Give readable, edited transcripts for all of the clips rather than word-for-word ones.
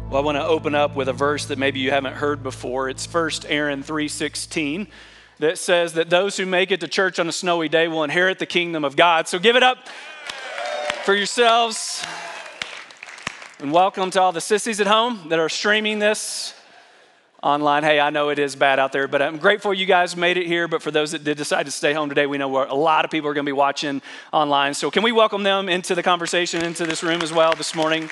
Well, I want to open up with a verse that maybe you haven't heard before. It's 1 Aaron 3:16 that says that those who make it to church on a snowy day will inherit the kingdom of God. So give it up for yourselves. And welcome to all the sissies at home that are streaming this online. Hey, I know it is bad out there, but I'm grateful you guys made it here. But for those that did decide to stay home today, we know a lot of people are going to be watching online. So can we welcome them into the conversation, into this room as well this morning?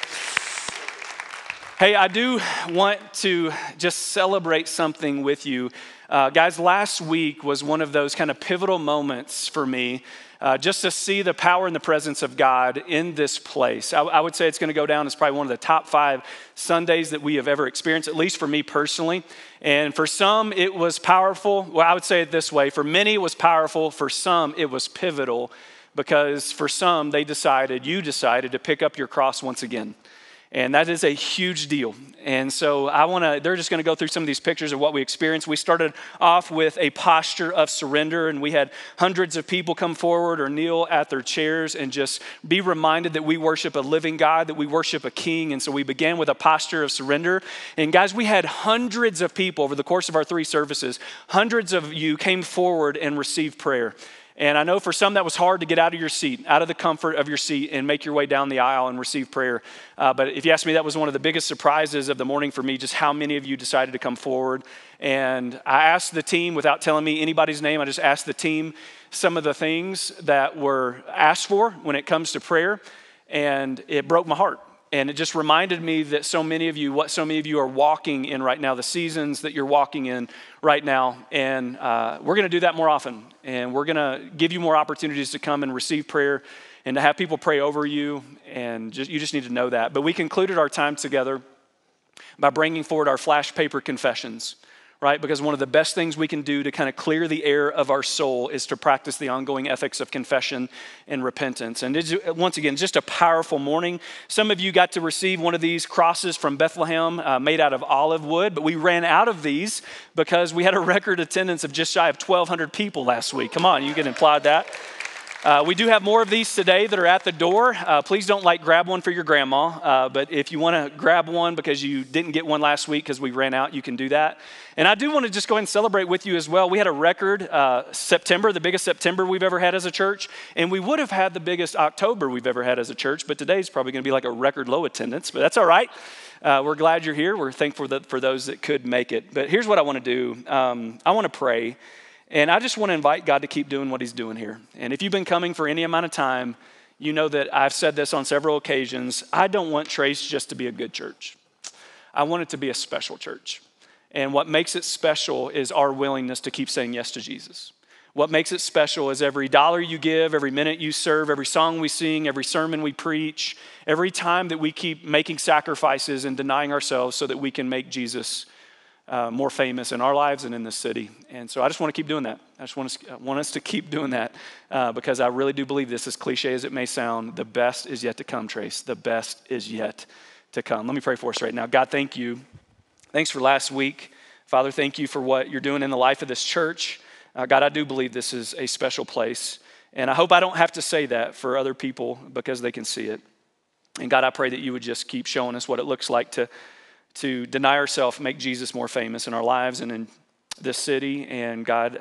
Hey, I do want to just celebrate something with you. Guys, last week was one of those kind of pivotal moments for me, just to see the power and the presence of God in this place. I would say it's going to go down as probably one of the top 5 Sundays that we have ever experienced, at least for me personally. And for some, it was powerful. Well, I would say it this way. For many, it was powerful. For some, it was pivotal, because for some, you decided to pick up your cross once again. And that is a huge deal. And so they're just going to go through some of these pictures of what we experienced. We started off with a posture of surrender, and we had hundreds of people come forward or kneel at their chairs and just be reminded that we worship a living God, that we worship a king. And so we began with a posture of surrender. And guys, we had hundreds of people over the course of our 3 services. Hundreds of you came forward and received prayer. And I know for some that was hard to get out of your seat, out of the comfort of your seat, and make your way down the aisle and receive prayer. But if you ask me, that was one of the biggest surprises of the morning for me, just how many of you decided to come forward. And I asked the team, without telling me anybody's name, I just asked the team some of the things that were asked for when it comes to prayer. And it broke my heart. And it just reminded me that what so many of you are walking in right now, the seasons that you're walking in right now. And we're going to do that more often. And we're going to give you more opportunities to come and receive prayer and to have people pray over you. And you just need to know that. But we concluded our time together by bringing forward our flash paper confessions, right? Because one of the best things we can do to kind of clear the air of our soul is to practice the ongoing ethics of confession and repentance. And it's, once again, just a powerful morning. Some of you got to receive one of these crosses from Bethlehem made out of olive wood, but we ran out of these because we had a record attendance of just shy of 1,200 people last week. Come on, you can applaud that. We do have more of these today that are at the door. Please don't grab one for your grandma, but if you want to grab one because you didn't get one last week because we ran out, you can do that. And I do want to just go ahead and celebrate with you as well. We had a record September, the biggest September we've ever had as a church, and we would have had the biggest October we've ever had as a church, but today's probably going to be like a record low attendance, but that's all right. We're glad you're here. We're thankful for those that could make it. But here's what I want to do. I want to pray. And I just want to invite God to keep doing what he's doing here. And if you've been coming for any amount of time, you know that I've said this on several occasions. I don't want Trace just to be a good church. I want it to be a special church. And what makes it special is our willingness to keep saying yes to Jesus. What makes it special is every dollar you give, every minute you serve, every song we sing, every sermon we preach, every time that we keep making sacrifices and denying ourselves so that we can make Jesus more famous in our lives and in this city. And so I just want to keep doing that. I just want us to keep doing that because I really do believe this, as cliche as it may sound, the best is yet to come, Trace. The best is yet to come. Let me pray for us right now. God, thank you. Thanks for last week. Father, thank you for what you're doing in the life of this church. God, I do believe this is a special place. And I hope I don't have to say that for other people because they can see it. And God, I pray that you would just keep showing us what it looks like to deny ourselves, make Jesus more famous in our lives and in this city. And God,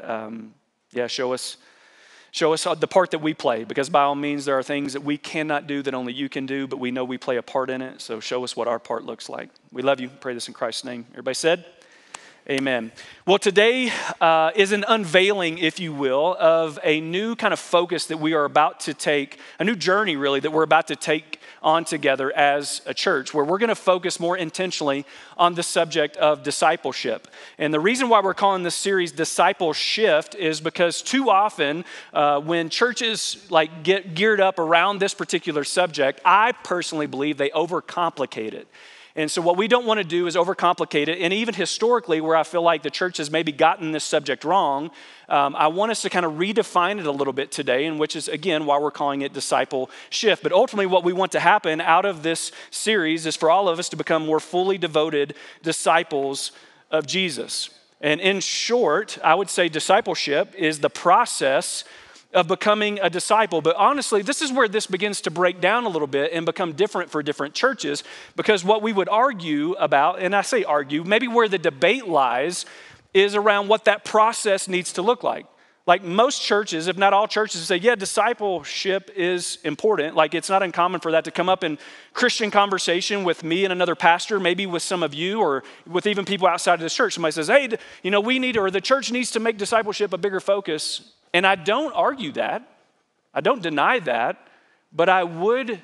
show us the part that we play, because by all means, there are things that we cannot do that only you can do, but we know we play a part in it. So show us what our part looks like. We love you. Pray this in Christ's name. Everybody said? Amen. Well, today is an unveiling, if you will, of a new kind of focus that we are about to take, a new journey really that we're about to take on together as a church, where we're going to focus more intentionally on the subject of discipleship. And the reason why we're calling this series Disciple Shift is because too often when churches get geared up around this particular subject, I personally believe they overcomplicate it. And so what we don't want to do is overcomplicate it. And even historically, where I feel like the church has maybe gotten this subject wrong, I want us to kind of redefine it a little bit today, and which is, again, why we're calling it Disciple Shift. But ultimately, what we want to happen out of this series is for all of us to become more fully devoted disciples of Jesus. And in short, I would say discipleship is the process of becoming a disciple. But honestly, this is where this begins to break down a little bit and become different for different churches, because what we would argue about, and I say argue, maybe where the debate lies is around what that process needs to look like. Like most churches, if not all churches, say, yeah, discipleship is important. Like it's not uncommon for that to come up in Christian conversation with me and another pastor, maybe with some of you or with even people outside of this church. Somebody says, hey, we need, or the church needs to make discipleship a bigger focus. And I don't argue that. I don't deny that. But I would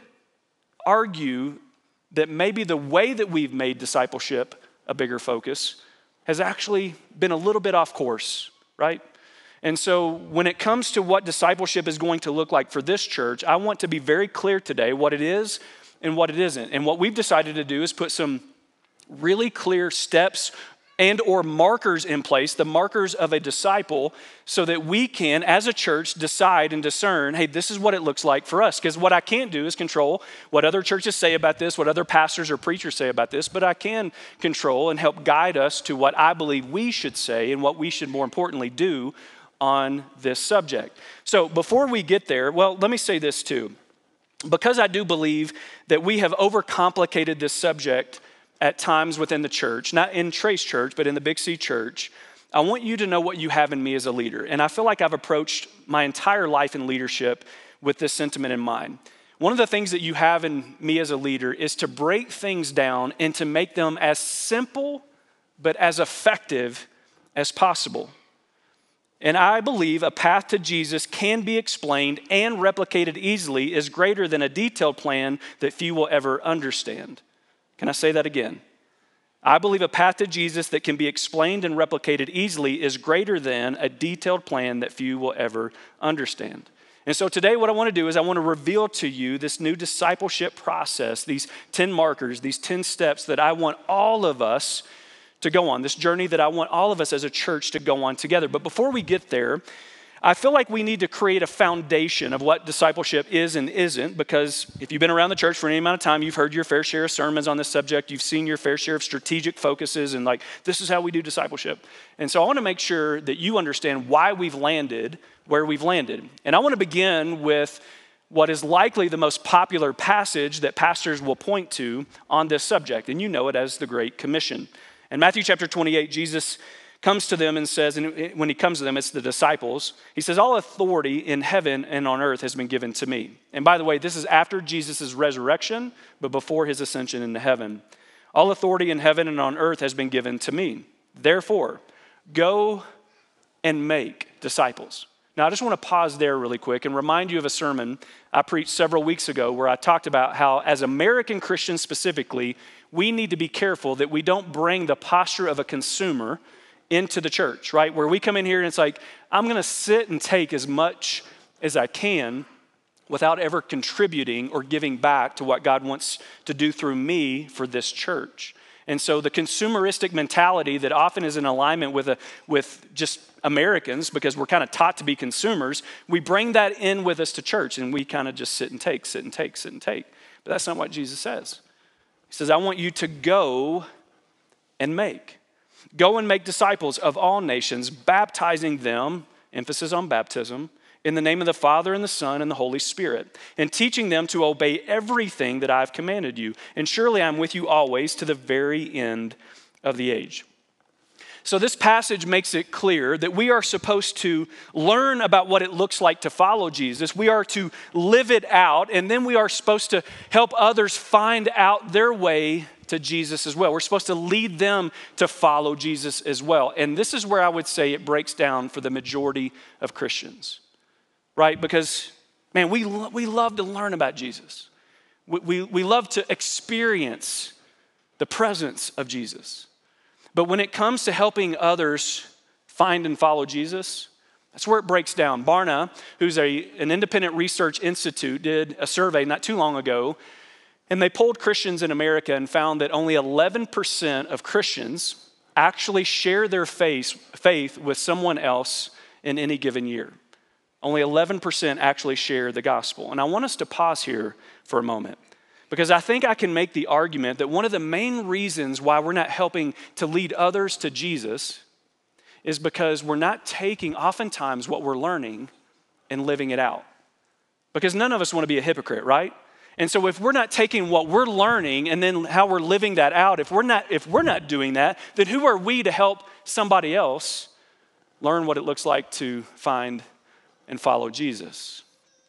argue that maybe the way that we've made discipleship a bigger focus has actually been a little bit off course, right? And so when it comes to what discipleship is going to look like for this church, I want to be very clear today what it is and what it isn't. And what we've decided to do is put some really clear steps and or markers in place, the markers of a disciple, so that we can, as a church, decide and discern, hey, this is what it looks like for us. Because what I can't do is control what other churches say about this, what other pastors or preachers say about this, but I can control and help guide us to what I believe we should say and what we should more importantly do on this subject. So before we get there, well, let me say this too. Because I do believe that we have overcomplicated this subject at times within the church, not in Trace Church, but in the Big C Church, I want you to know what you have in me as a leader. And I feel like I've approached my entire life in leadership with this sentiment in mind. One of the things that you have in me as a leader is to break things down and to make them as simple but as effective as possible. And I believe a path to Jesus can be explained and replicated easily is greater than a detailed plan that few will ever understand. Can I say that again? I believe a path to Jesus that can be explained and replicated easily is greater than a detailed plan that few will ever understand. And so today what I want to do is I want to reveal to you this new discipleship process, these 10 markers, these 10 steps that I want all of us to go on, this journey that I want all of us as a church to go on together. But before we get there, I feel like we need to create a foundation of what discipleship is and isn't, because if you've been around the church for any amount of time, you've heard your fair share of sermons on this subject, you've seen your fair share of strategic focuses and like, this is how we do discipleship. And so I want to make sure that you understand why we've landed where we've landed. And I want to begin with what is likely the most popular passage that pastors will point to on this subject, and you know it as the Great Commission. In Matthew chapter 28, Jesus comes to them and says, and when he comes to them, it's the disciples, he says, all authority in heaven and on earth has been given to me. And by the way, this is after Jesus' resurrection, but before his ascension into heaven. All authority in heaven and on earth has been given to me. Therefore, go and make disciples. Now, I just want to pause there really quick and remind you of a sermon I preached several weeks ago where I talked about how, as American Christians specifically, we need to be careful that we don't bring the posture of a consumer into the church, right? Where we come in here and it's like, I'm going to sit and take as much as I can without ever contributing or giving back to what God wants to do through me for this church. And so the consumeristic mentality that often is in alignment with just Americans, because we're kind of taught to be consumers, we bring that in with us to church and we kind of just sit and take. But that's not what Jesus says. He says, I want you to go and make. Go and make disciples of all nations, baptizing them, emphasis on baptism, in the name of the Father and the Son and the Holy Spirit, and teaching them to obey everything that I've commanded you. And surely I'm with you always to the very end of the age. So this passage makes it clear that we are supposed to learn about what it looks like to follow Jesus. We are to live it out, and then we are supposed to help others find out their way to Jesus as well. We're supposed to lead them to follow Jesus as well. And this is where I would say it breaks down for the majority of Christians, right? Because, man, we love to learn about Jesus. We love to experience the presence of Jesus. But when it comes to helping others find and follow Jesus, that's where it breaks down. Barna, who's an independent research institute, did a survey not too long ago, and they polled Christians in America and found that only 11% of Christians actually share their faith with someone else in any given year. Only 11% actually share the gospel. And I want us to pause here for a moment, because I think I can make the argument that one of the main reasons why we're not helping to lead others to Jesus is because we're not taking oftentimes what we're learning and living it out. Because none of us want to be a hypocrite, right? And so if we're not taking what we're learning and then how we're living that out, if we're not doing that, then who are we to help somebody else learn what it looks like to find and follow Jesus?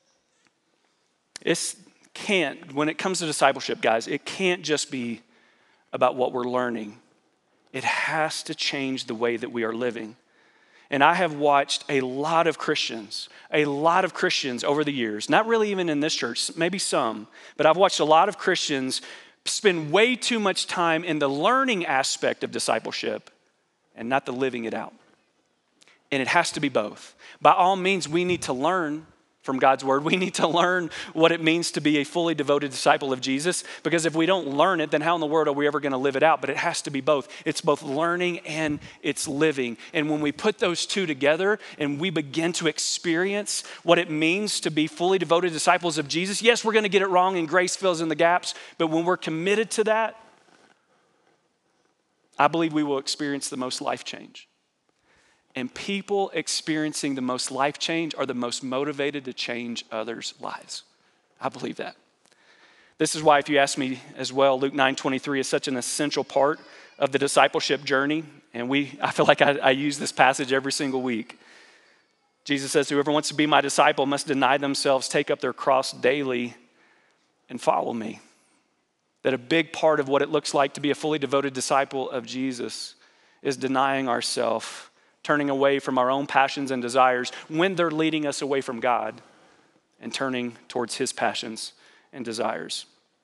When it comes to discipleship, guys, it can't just be about what we're learning. It has to change the way that we are living. And I have watched a lot of Christians over the years, not really even in this church, maybe some, but I've watched a lot of Christians spend way too much time in the learning aspect of discipleship and not the living it out. And it has to be both. By all means, we need to learn from God's word. We need to learn what it means to be a fully devoted disciple of Jesus, because if we don't learn it, then how in the world are we ever going to live it out? But it has to be both. It's both learning and it's living. And when we put those two together and we begin to experience what it means to be fully devoted disciples of Jesus, yes, we're going to get it wrong and grace fills in the gaps, but when we're committed to that, I believe we will experience the most life change. And people experiencing the most life change are the most motivated to change others' lives. I believe that. This is why, if you ask me as well, Luke 9:23 is such an essential part of the discipleship journey. And I feel like I use this passage every single week. Jesus says, whoever wants to be my disciple must deny themselves, take up their cross daily, and follow me. That a big part of what it looks like to be a fully devoted disciple of Jesus is denying ourselves, turning away from our own passions and desires when they're leading us away from God, and turning towards his passions and desires.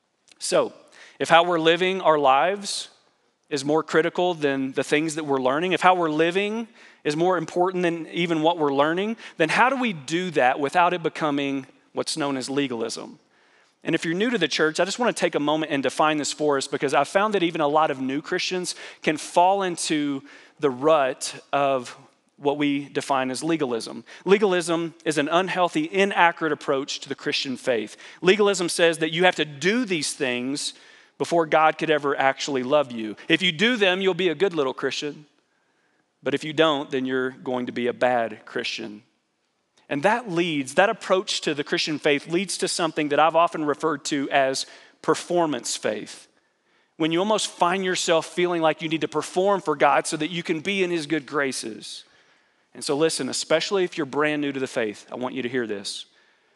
So, if how we're living our lives is more critical than the things that we're learning, if how we're living is more important than even what we're learning, then how do we do that without it becoming what's known as legalism? And if you're new to the church, I just want to take a moment and define this for us, because I've found that even a lot of new Christians can fall into the rut of what we define as legalism. Legalism is an unhealthy, inaccurate approach to the Christian faith. Legalism says that you have to do these things before God could ever actually love you. If you do them, you'll be a good little Christian. But if you don't, then you're going to be a bad Christian. And that approach to the Christian faith leads to something that I've often referred to as performance faith. When you almost find yourself feeling like you need to perform for God so that you can be in his good graces. And so listen, especially if you're brand new to the faith, I want you to hear this.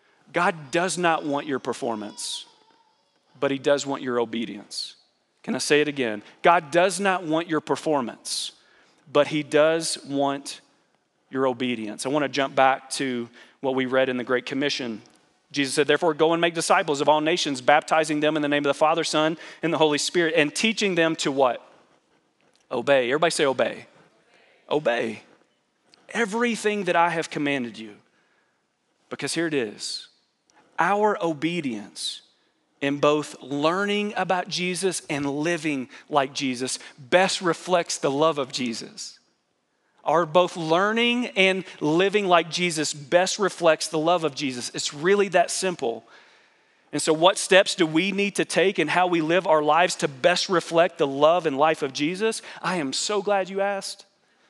God does not want your performance, but he does want your obedience. Can I say it again? God does not want your performance, but he does want your obedience. I want to jump back to what we read in the Great Commission. Jesus said, therefore, go and make disciples of all nations, baptizing them in the name of the Father, Son, and the Holy Spirit, and teaching them to what? Obey. Everybody say obey. Obey. Everything that I have commanded you. Because here it is. Our obedience in both learning about Jesus and living like Jesus best reflects the love of Jesus. Our both learning and living like Jesus best reflects the love of Jesus. It's really that simple. And so what steps do we need to take in how we live our lives to best reflect the love and life of Jesus? I am so glad you asked.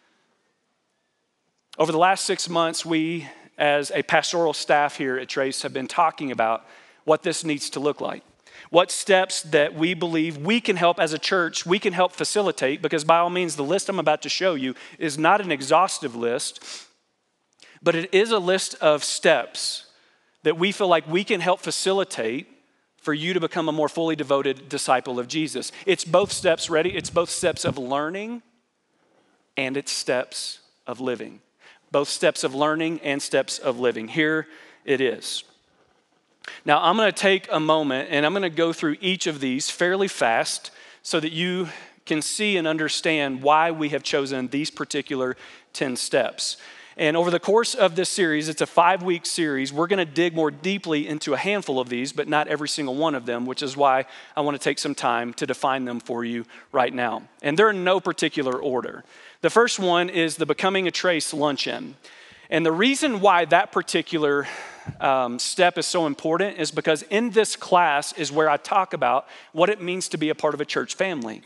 Over the last 6 months, we, as a pastoral staff here at Trace, have been talking about what this needs to look like. What steps that we believe we can help as a church, we can help facilitate, because by all means, the list I'm about to show you is not an exhaustive list, but it is a list of steps that we feel like we can help facilitate for you to become a more fully devoted disciple of Jesus. It's both steps, ready? It's both steps of learning and it's steps of living. Both steps of learning and steps of living. Here it is. Now, I'm going to take a moment and I'm going to go through each of these fairly fast so that you can see and understand why we have chosen these particular 10 steps. And over the course of this series, it's a 5-week series, we're going to dig more deeply into a handful of these, but not every single one of them, which is why I want to take some time to define them for you right now. And they're in no particular order. The first one is the Becoming a Trace Luncheon. And the reason why that particular step is so important is because in this class is where I talk about what it means to be a part of a church family.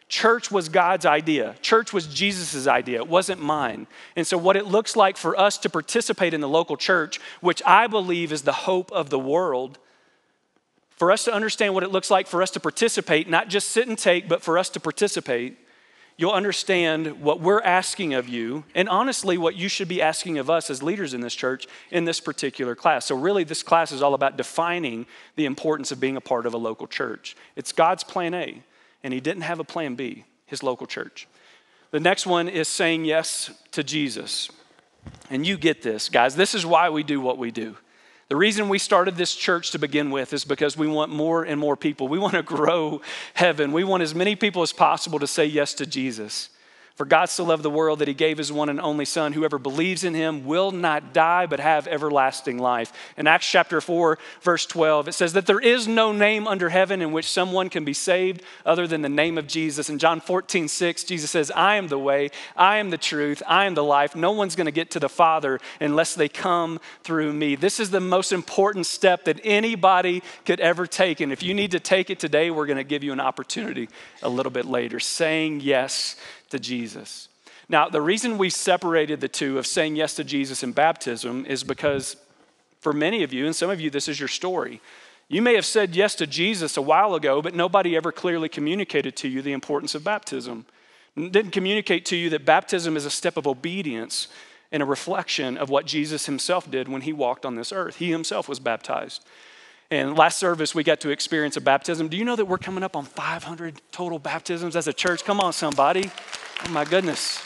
Church was God's idea. Church was Jesus' idea. It wasn't mine. And so what it looks like for us to participate in the local church, which I believe is the hope of the world, for us to understand what it looks like for us to participate, not just sit and take, but for us to participate, you'll understand what we're asking of you, and honestly, what you should be asking of us as leaders in this church in this particular class. So really, this class is all about defining the importance of being a part of a local church. It's God's plan A, and he didn't have a plan B, his local church. The next one is saying yes to Jesus. And you get this, guys. This is why we do what we do. The reason we started this church to begin with is because we want more and more people. We want to grow heaven. We want as many people as possible to say yes to Jesus. For God so loved the world that he gave his one and only son. Whoever believes in him will not die, but have everlasting life. In Acts chapter 4, verse 12, it says that there is no name under heaven in which someone can be saved other than the name of Jesus. In John 14:6, Jesus says, I am the way, I am the truth, I am the life. No one's going to get to the Father unless they come through me. This is the most important step that anybody could ever take. And if you need to take it today, we're going to give you an opportunity a little bit later, saying yes to Jesus. Now, the reason we separated the two of saying yes to Jesus and baptism is because for many of you, and some of you, this is your story. You may have said yes to Jesus a while ago, but nobody ever clearly communicated to you the importance of baptism. Didn't communicate to you that baptism is a step of obedience and a reflection of what Jesus himself did when he walked on this earth. He himself was baptized. And last service, we got to experience a baptism. Do you know that we're coming up on 500 total baptisms as a church? Come on, somebody. Oh, my goodness.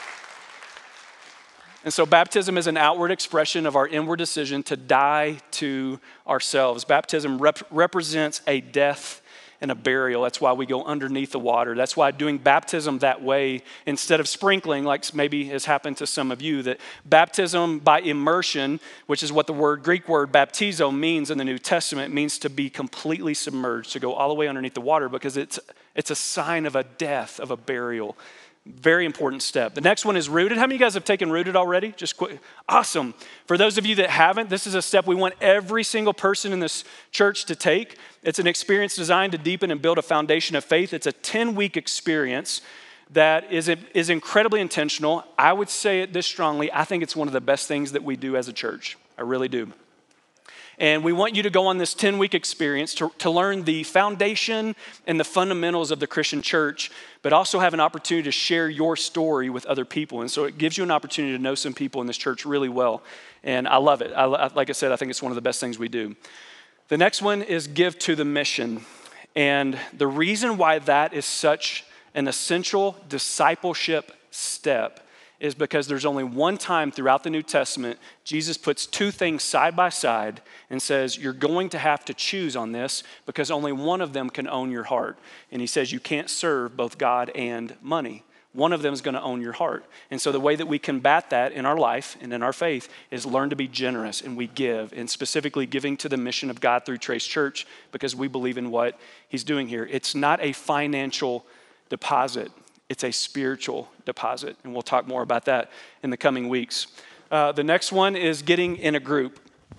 And so baptism is an outward expression of our inward decision to die to ourselves. Baptism represents a death and a burial. That's why we go underneath the water. That's why doing baptism that way, instead of sprinkling, like maybe has happened to some of you, that baptism by immersion, which is what the Greek word baptizo means in the New Testament, means to be completely submerged, to go all the way underneath the water, because it's a sign of a death, of a burial. Very important step. The next one is rooted. How many of you guys have taken rooted already? Just quick. Awesome. For those of you that haven't, this is a step we want every single person in this church to take. It's an experience designed to deepen and build a foundation of faith. It's a 10-week experience that is incredibly intentional. I would say it this strongly. I think it's one of the best things that we do as a church. I really do. And we want you to go on this 10-week experience to learn the foundation and the fundamentals of the Christian church, but also have an opportunity to share your story with other people. And so it gives you an opportunity to know some people in this church really well. And I love it. Like I said, I think it's one of the best things we do. The next one is give to the mission. And the reason why that is such an essential discipleship step is because there's only one time throughout the New Testament, Jesus puts two things side by side and says, you're going to have to choose on this because only one of them can own your heart. And he says you can't serve both God and money. One of them is going to own your heart. And so the way that we combat that in our life and in our faith is learn to be generous, and we give, and specifically giving to the mission of God through Trace Church because we believe in what he's doing here. It's not a financial deposit. It's a spiritual deposit, and we'll talk more about that in the coming weeks. The next one is getting in a group.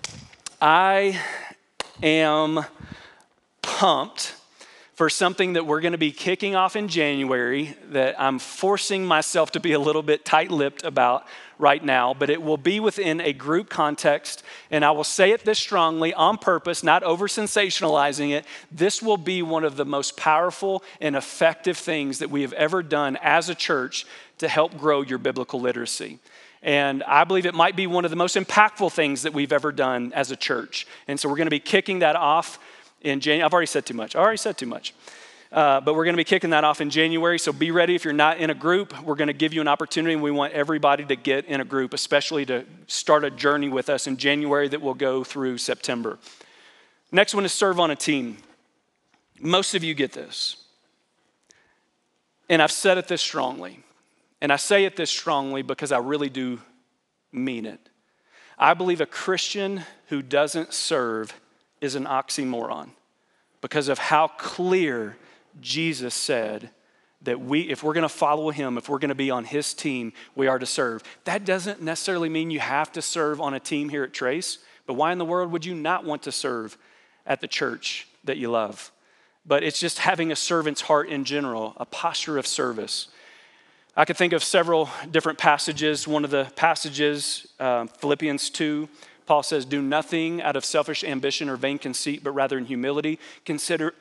I am pumped for something that we're going to be kicking off in January that I'm forcing myself to be a little bit tight-lipped about right now, but it will be within a group context, and I will say it this strongly on purpose, not over-sensationalizing it. This will be one of the most powerful and effective things that we have ever done as a church to help grow your biblical literacy. And I believe it might be one of the most impactful things that we've ever done as a church. And so we're going to be kicking that off in January. I've already said too much. But we're going to be kicking that off in January, so be ready. If you're not in a group, we're going to give you an opportunity, and we want everybody to get in a group, especially to start a journey with us in January that will go through September. Next one is serve on a team. Most of you get this. And I've said it this strongly. And I say it this strongly because I really do mean it. I believe a Christian who doesn't serve is an oxymoron because of how clear Jesus said that if we're going to follow him, if we're going to be on his team, we are to serve. That doesn't necessarily mean you have to serve on a team here at Trace, but why in the world would you not want to serve at the church that you love? but it's just having a servant's heart in general, a posture of service. I could think of several different passages. One of the passages, Philippians 2, Paul says, do nothing out of selfish ambition or vain conceit, but rather in humility. Consider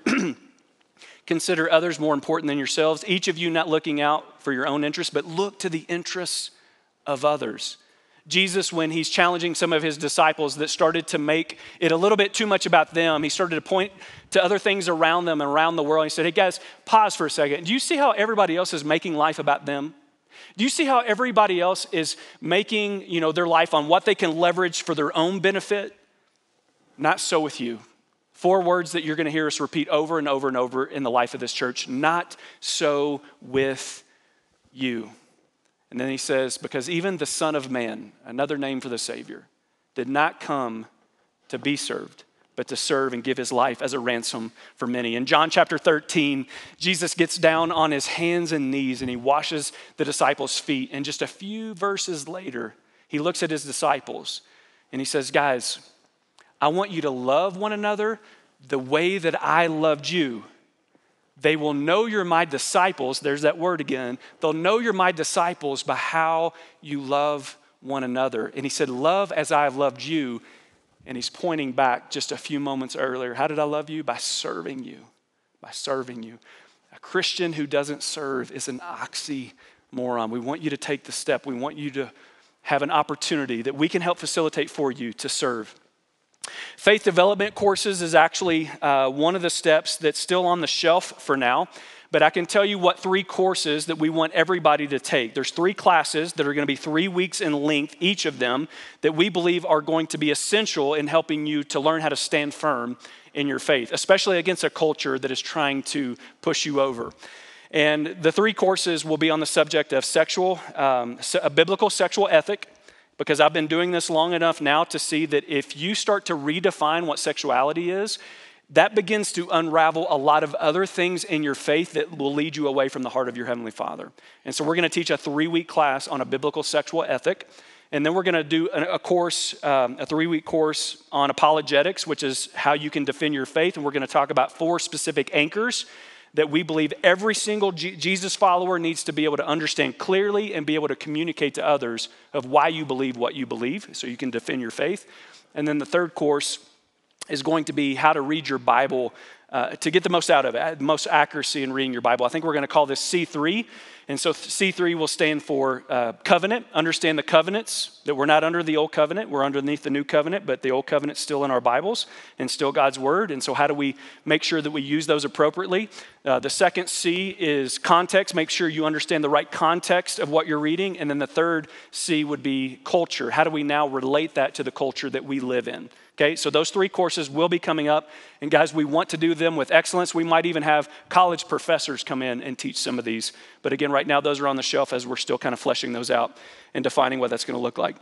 others more important than yourselves, each of you not looking out for your own interests, but look to the interests of others. Jesus, when he's challenging some of his disciples that started to make it a little bit too much about them, he started to point to other things around them and around the world. He said, hey guys, pause for a second. Do you see how everybody else is making life about them? Do you see how everybody else is making, their life on what they can leverage for their own benefit? Not so with you. 4 words that you're going to hear us repeat over and over and over in the life of this church. Not so with you. And then he says, because even the Son of Man, another name for the Savior, did not come to be served, but to serve and give his life as a ransom for many. In John chapter 13, Jesus gets down on his hands and knees and he washes the disciples' feet. And just a few verses later, he looks at his disciples and he says, guys, I want you to love one another the way that I loved you. They will know you're my disciples. There's that word again. They'll know you're my disciples by how you love one another. And he said, love as I have loved you. And he's pointing back just a few moments earlier. How did I love you? By serving you. By serving you. A Christian who doesn't serve is an oxymoron. We want you to take the step. We want you to have an opportunity that we can help facilitate for you to serve. Faith development courses is actually one of the steps that's still on the shelf for now. But I can tell you what 3 courses that we want everybody to take. There's 3 classes that are going to be 3 weeks in length, each of them, that we believe are going to be essential in helping you to learn how to stand firm in your faith, especially against a culture that is trying to push you over. And the 3 courses will be on the subject of a biblical sexual ethic, because I've been doing this long enough now to see that if you start to redefine what sexuality is, that begins to unravel a lot of other things in your faith that will lead you away from the heart of your Heavenly Father. And so we're going to teach a 3-week class on a biblical sexual ethic. And then we're going to do a course, a 3-week course on apologetics, which is how you can defend your faith. And we're going to talk about 4 specific anchors that we believe every single Jesus follower needs to be able to understand clearly and be able to communicate to others of why you believe what you believe so you can defend your faith. And then the 3rd course is going to be how to read your Bible to get the most out of it, the most accuracy in reading your Bible. I think we're going to call this C3. And so C3 will stand for covenant, understand the covenants, that we're not under the old covenant, we're underneath the new covenant, but the old covenant's still in our Bibles and still God's word. And so how do we make sure that we use those appropriately? The second C is context, make sure you understand the right context of what you're reading. And then the 3rd C would be culture. How do we now relate that to the culture that we live in? Okay, so those 3 courses will be coming up. And guys, we want to do them with excellence. We might even have college professors come in and teach some of these. But again, right now, those are on the shelf as we're still kind of fleshing those out and defining what that's going to look like.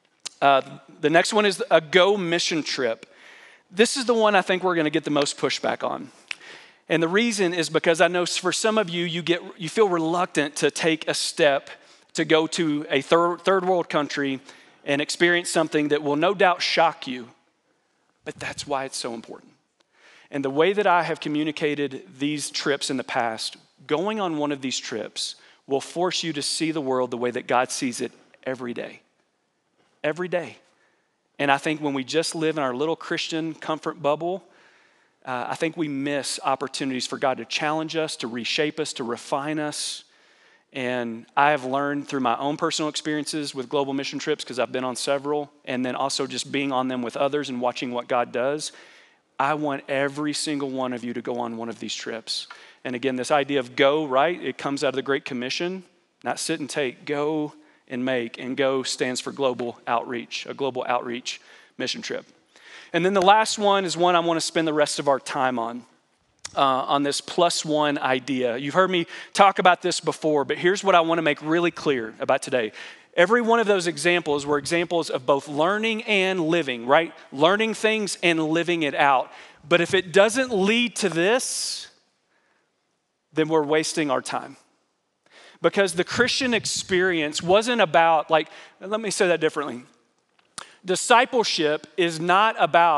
The next one is a Go mission trip. This is the one I think we're going to get the most pushback on. And the reason is because I know for some of you, you feel reluctant to take a step to go to a third world country and experience something that will no doubt shock you. But that's why it's so important. And the way that I have communicated these trips in the past, going on one of these trips will force you to see the world the way that God sees it every day. Every day. And I think when we just live in our little Christian comfort bubble, I think we miss opportunities for God to challenge us, to reshape us, to refine us. And I have learned through my own personal experiences with global mission trips, because I've been on several, and then also just being on them with others and watching what God does. I want every single one of you to go on one of these trips. And again, this idea of go, right? It comes out of the Great Commission, not sit and take, go and make. And go stands for global outreach, a global outreach mission trip. And then the last one is one I want to spend the rest of our time on this +1 idea. You've heard me talk about this before, but here's what I want to make really clear about today. Every one of those examples were examples of both learning and living, right? Learning things and living it out. But if it doesn't lead to this, then we're wasting our time. Because the Christian experience wasn't about, let me say that differently. Discipleship is not about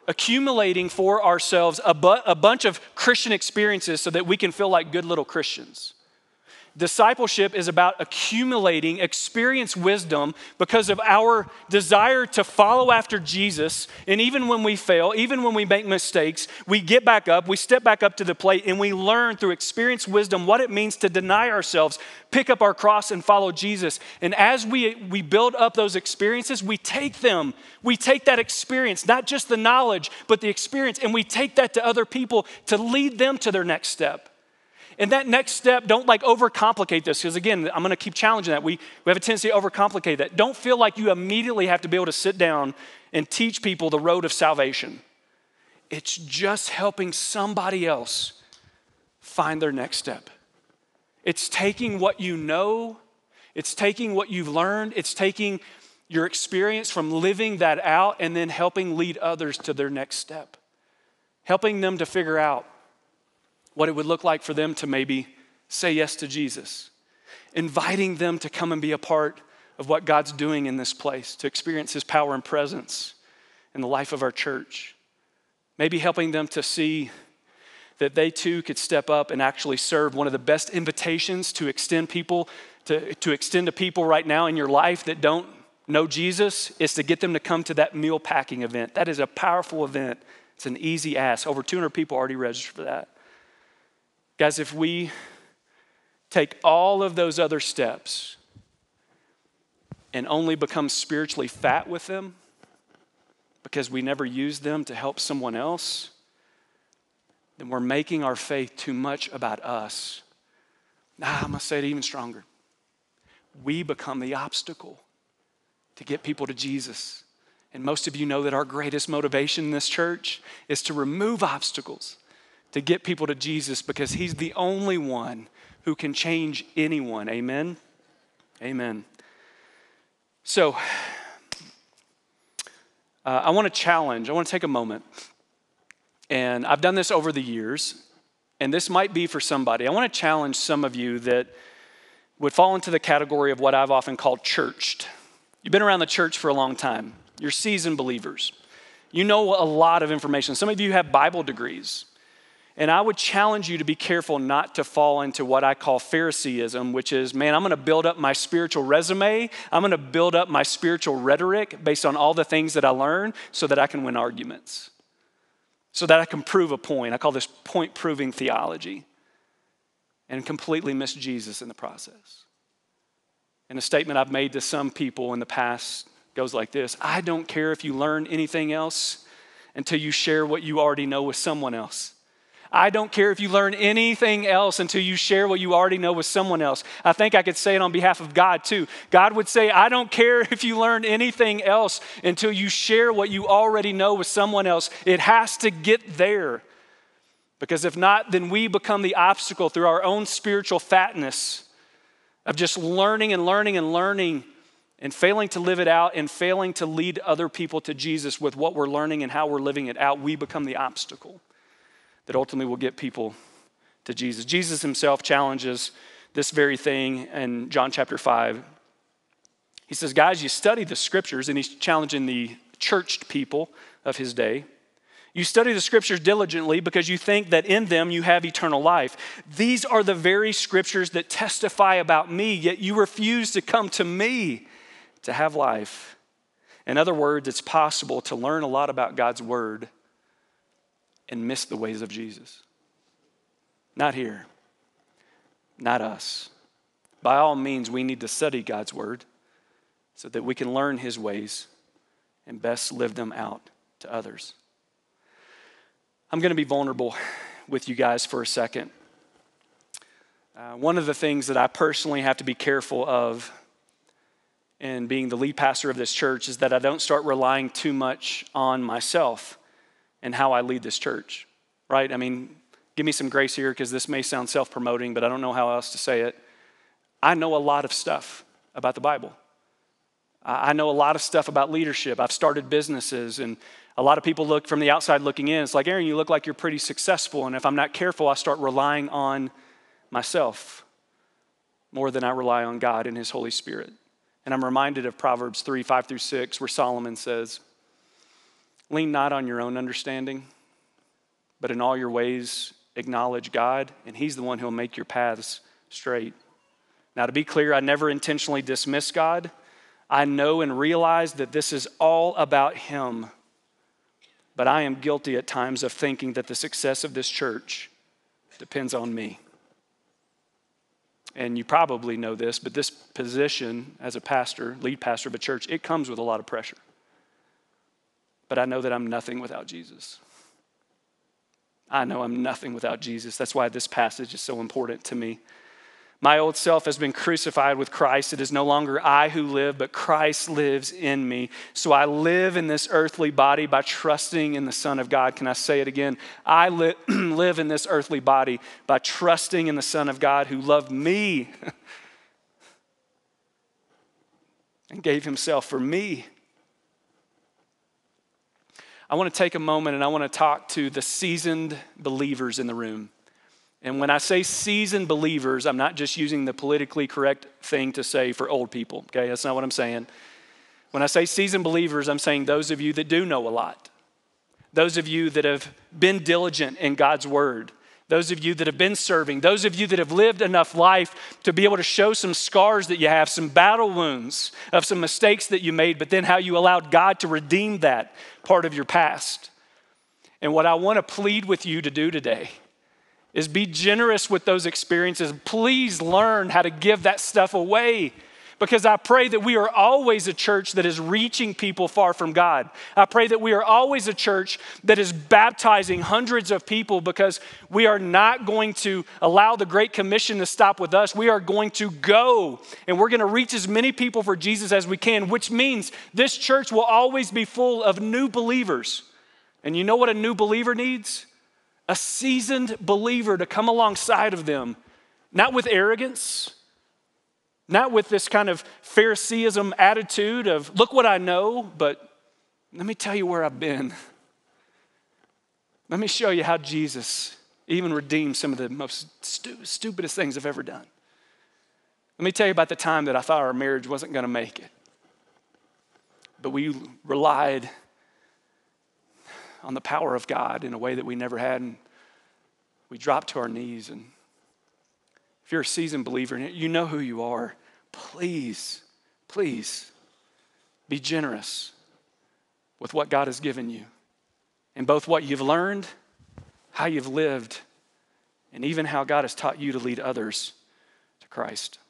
accumulating for ourselves a bunch of Christian experiences so that we can feel like good little Christians. Discipleship is about accumulating experience wisdom because of our desire to follow after Jesus. And even when we fail, even when we make mistakes, we get back up, we step back up to the plate, and we learn through experience wisdom what it means to deny ourselves, pick up our cross, and follow Jesus. And as we build up those experiences, we take that experience, not just the knowledge, but the experience, and we take that to other people to lead them to their next step. And that next step, don't overcomplicate this, because again, I'm gonna keep challenging that. We have a tendency to overcomplicate that. Don't feel like you immediately have to be able to sit down and teach people the road of salvation. It's just helping somebody else find their next step. It's taking what you know, it's taking what you've learned, it's taking your experience from living that out and then helping lead others to their next step. Helping them to figure out what it would look like for them to maybe say yes to Jesus. Inviting them to come and be a part of what God's doing in this place, to experience his power and presence in the life of our church. Maybe helping them to see that they too could step up and actually serve. One of the best invitations to extend to people right now in your life that don't know Jesus is to get them to come to that meal packing event. That is a powerful event. It's an easy ask. Over 200 people already registered for that. Guys, if we take all of those other steps and only become spiritually fat with them because we never use them to help someone else, then we're making our faith too much about us. I'm gonna say it even stronger. We become the obstacle to get people to Jesus. And most of you know that our greatest motivation in this church is to remove obstacles, to get people to Jesus, because he's the only one who can change anyone. Amen? Amen. So, I want to take a moment, and I've done this over the years, and this might be for somebody. I want to challenge some of you that would fall into the category of what I've often called churched. You've been around the church for a long time. You're seasoned believers. You know a lot of information. Some of you have Bible degrees. And I would challenge you to be careful not to fall into what I call Phariseeism, which is, I'm going to build up my spiritual resume. I'm going to build up my spiritual rhetoric based on all the things that I learn so that I can win arguments, so that I can prove a point. I call this point-proving theology, and completely miss Jesus in the process. And a statement I've made to some people in the past goes like this: I don't care if you learn anything else until you share what you already know with someone else. I don't care if you learn anything else until you share what you already know with someone else. I think I could say it on behalf of God too. God would say, I don't care if you learn anything else until you share what you already know with someone else. It has to get there. Because if not, then we become the obstacle through our own spiritual fatness of just learning and learning and learning and failing to live it out and failing to lead other people to Jesus with what we're learning and how we're living it out. We become the obstacle that ultimately will get people to Jesus. Jesus himself challenges this very thing in John chapter 5. He says, guys, you study the scriptures, and he's challenging the churched people of his day. You study the scriptures diligently because you think that in them you have eternal life. These are the very scriptures that testify about me, yet you refuse to come to me to have life. In other words, it's possible to learn a lot about God's word and miss the ways of Jesus. Not here, not us. By all means, we need to study God's word so that we can learn his ways and best live them out to others. I'm going to be vulnerable with you guys for a second. One of the things that I personally have to be careful of in being the lead pastor of this church is that I don't start relying too much on myself and how I lead this church, right? Give me some grace here because this may sound self-promoting, but I don't know how else to say it. I know a lot of stuff about the Bible. I know a lot of stuff about leadership. I've started businesses, and a lot of people look from the outside looking in. It's like, Aaron, you look like you're pretty successful, and if I'm not careful, I start relying on myself more than I rely on God and his Holy Spirit. And I'm reminded of Proverbs 3, 5 through 6, where Solomon says, Lean not on your own understanding, but in all your ways acknowledge God, and he's the one who'll make your paths straight. Now, to be clear, I never intentionally dismiss God. I know and realize that this is all about him. But I am guilty at times of thinking that the success of this church depends on me. And you probably know this, but this position as a pastor, lead pastor of a church, it comes with a lot of pressure. But I know that I'm nothing without Jesus. I know I'm nothing without Jesus. That's why this passage is so important to me. My old self has been crucified with Christ. It is no longer I who live, but Christ lives in me. So I live in this earthly body by trusting in the Son of God. Can I say it again? I live in this earthly body by trusting in the Son of God who loved me and gave himself for me. I want to take a moment and I want to talk to the seasoned believers in the room. And when I say seasoned believers, I'm not just using the politically correct thing to say for old people, okay? That's not what I'm saying. When I say seasoned believers, I'm saying those of you that do know a lot. Those of you that have been diligent in God's word. Those of you that have been serving. Those of you that have lived enough life to be able to show some scars that you have, some battle wounds of some mistakes that you made, but then how you allowed God to redeem that part of your past. And what I want to plead with you to do today is be generous with those experiences. Please learn how to give that stuff away, because I pray that we are always a church that is reaching people far from God. I pray that we are always a church that is baptizing hundreds of people, because we are not going to allow the Great Commission to stop with us. We are going to go and we're going to reach as many people for Jesus as we can, which means this church will always be full of new believers. And you know what a new believer needs? A seasoned believer to come alongside of them, not with arrogance, not with this kind of Phariseeism attitude of, look what I know, but let me tell you where I've been. Let me show you how Jesus even redeemed some of the most stupidest things I've ever done. Let me tell you about the time that I thought our marriage wasn't going to make it. But we relied on the power of God in a way that we never had. And we dropped to our knees. And if you're a seasoned believer and you know who you are, please, please be generous with what God has given you. And both what you've learned, how you've lived, and even how God has taught you to lead others to Christ.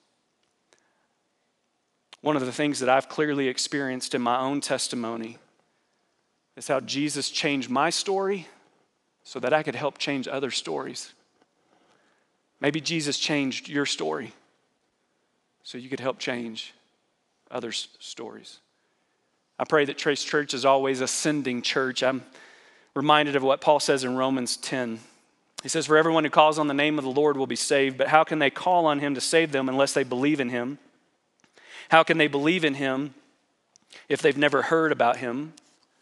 One of the things that I've clearly experienced in my own testimony is how Jesus changed my story so that I could help change other stories. Maybe Jesus changed your story so you could help change others' stories. I pray that Trace Church is always a sending church. I'm reminded of what Paul says in Romans 10. He says, "For everyone who calls on the name of the Lord will be saved, but how can they call on him to save them unless they believe in him? How can they believe in him if they've never heard about him?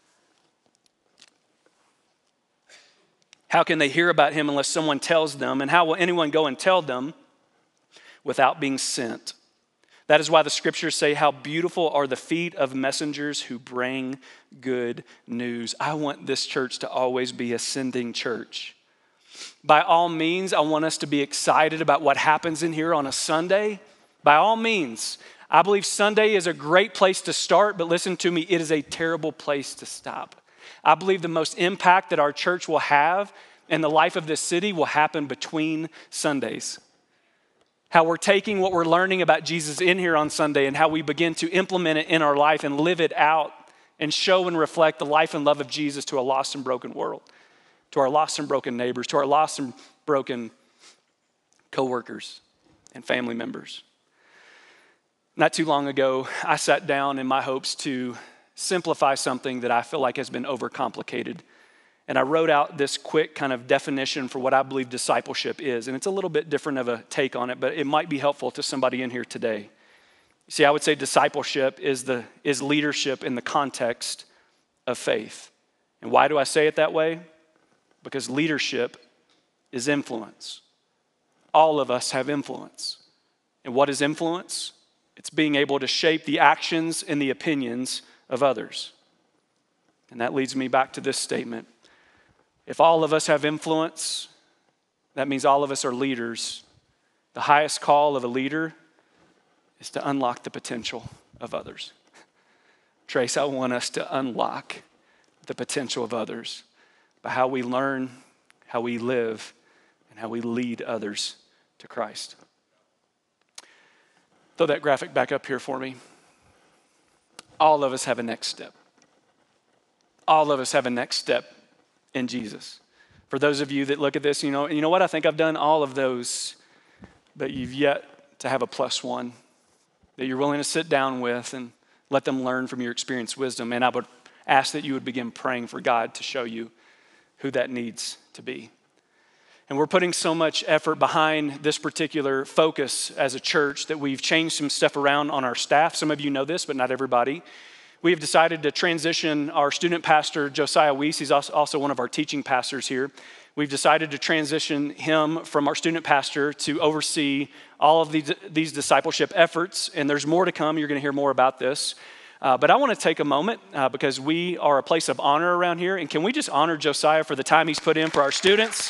How can they hear about him unless someone tells them? And how will anyone go and tell them without being sent? That is why the scriptures say, how beautiful are the feet of messengers who bring good news." I want this church to always be a sending church. By all means, I want us to be excited about what happens in here on a Sunday. By all means, I believe Sunday is a great place to start, but listen to me, it is a terrible place to stop. I believe the most impact that our church will have in the life of this city will happen between Sundays. How we're taking what we're learning about Jesus in here on Sunday and how we begin to implement it in our life and live it out and show and reflect the life and love of Jesus to a lost and broken world, to our lost and broken neighbors, to our lost and broken coworkers and family members. Not too long ago, I sat down in my hopes to simplify something that I feel like has been overcomplicated. And I wrote out this quick kind of definition for what I believe discipleship is. And it's a little bit different of a take on it, but it might be helpful to somebody in here today. See, I would say discipleship is leadership in the context of faith. And why do I say it that way? Because leadership is influence. All of us have influence. And what is influence? It's being able to shape the actions and the opinions of others. And that leads me back to this statement. If all of us have influence, that means all of us are leaders. The highest call of a leader is to unlock the potential of others. Trace, I want us to unlock the potential of others by how we learn, how we live, and how we lead others to Christ. Throw that graphic back up here for me. All of us have a next step. All of us have a next step in Jesus. For those of you that look at this, you know what? I think I've done all of those, but you've yet to have a plus one that you're willing to sit down with and let them learn from your experience, wisdom. And I would ask that you would begin praying for God to show you who that needs to be. And we're putting so much effort behind this particular focus as a church that we've changed some stuff around on our staff. Some of you know this, but not everybody. We have decided to transition our student pastor, Josiah Weiss. He's also one of our teaching pastors here. We've decided to transition him from our student pastor to oversee all of these discipleship efforts. And there's more to come. You're going to hear more about this. But I want to take a moment because we are a place of honor around here. And can we just honor Josiah for the time he's put in for our students?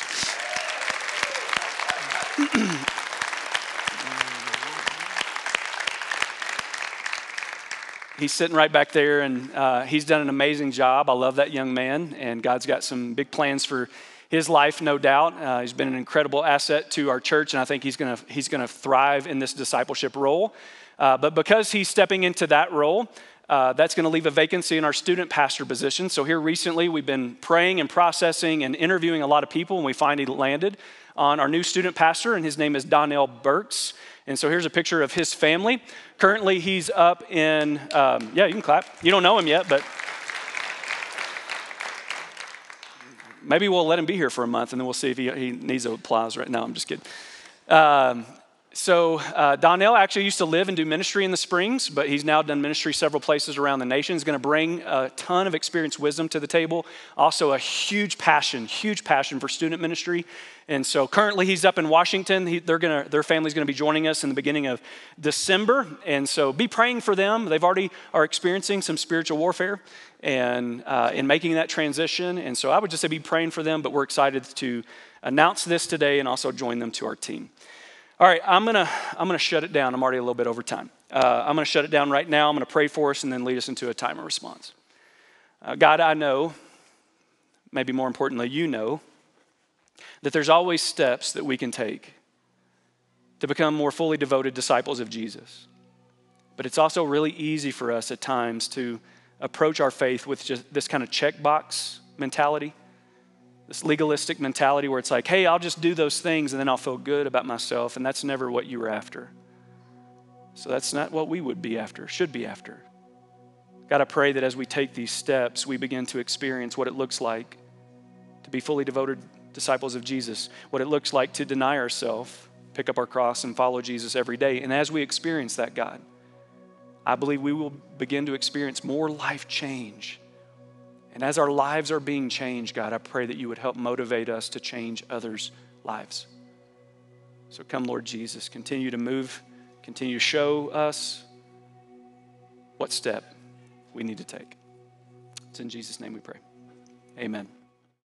He's sitting right back there, and he's done an amazing job. I love that young man, and God's got some big plans for his life, no doubt. He's been an incredible asset to our church, and I think he's gonna thrive in this discipleship role. But because he's stepping into that role, that's going to leave a vacancy in our student pastor position. So here recently, we've been praying and processing and interviewing a lot of people, and we finally landed on our new student pastor, and his name is Donnell Burks. And so here's a picture of his family. Currently, he's up in, yeah, you can clap. You don't know him yet, but maybe we'll let him be here for a month, and then we'll see if he needs applause right now. I'm just kidding. So Donnell actually used to live and do ministry in the Springs, but he's now done ministry several places around the nation. He's going to bring a ton of experience, wisdom to the table. Also a huge passion for student ministry. And so currently he's up in Washington. Their family's going to be joining us in the beginning of December. And so be praying for them. They've already are experiencing some spiritual warfare and in making that transition. And so I would just say be praying for them, but we're excited to announce this today and also join them to our team. All right, I'm gonna shut it down. I'm already a little bit over time. I'm gonna shut it down right now. I'm gonna pray for us and then lead us into a time of response. God, I know, maybe more importantly, you know, that there's always steps that we can take to become more fully devoted disciples of Jesus. But it's also really easy for us at times to approach our faith with just this kind of checkbox mentality. This legalistic mentality where it's like, hey, I'll just do those things and then I'll feel good about myself. And that's never what you were after. So that's not what we would be after, should be after. God, I pray that as we take these steps, we begin to experience what it looks like to be fully devoted disciples of Jesus, what it looks like to deny ourselves, pick up our cross and follow Jesus every day. And as we experience that, God, I believe we will begin to experience more life change. And as our lives are being changed, God, I pray that you would help motivate us to change others' lives. So come, Lord Jesus, continue to move, continue to show us what step we need to take. It's in Jesus' name we pray. Amen.